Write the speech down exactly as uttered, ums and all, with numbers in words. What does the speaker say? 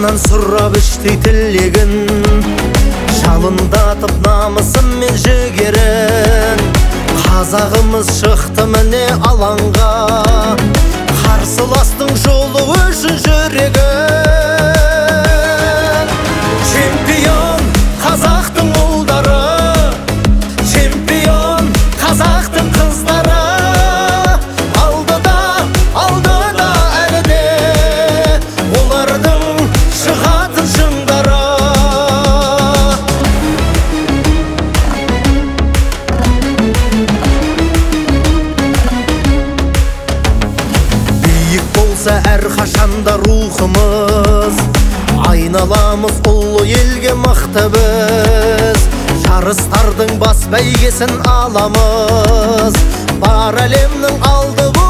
Жанынан сұрап іштей тілегін, жалындатып намысын мен жігерін. Қазағымыз шықты міне алаңға, қарсыластың жолы үшін жүрегін. Чемпион қазақтың ұлдары, чемпион қазақтың қыздары. Алдыда, алдыда әлі де олардың шығатын шыңдары. Биік болса әрқашанда рухымыз, айналамыз ұлы елге мықты біз. Жарыстардың бас бәйгесін аламыз, бар әлемнің алды